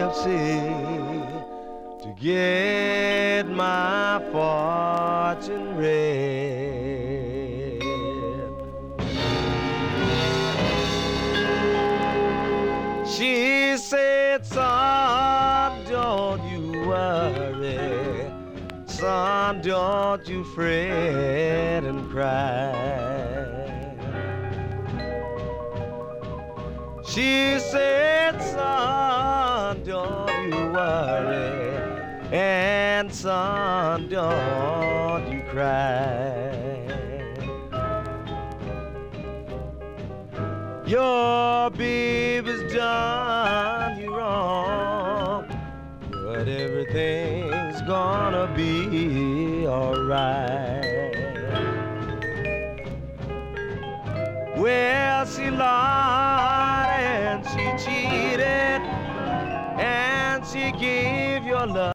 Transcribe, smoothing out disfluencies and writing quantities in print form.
agency to get my fortune read. She said, son, don't you worry, son, don't you fret and cry. She said, son, don't you worry, and son, don't you cry. Your baby's done you wrong, but everything's gonna be alright. Well, she lied and she cheated and she gave your love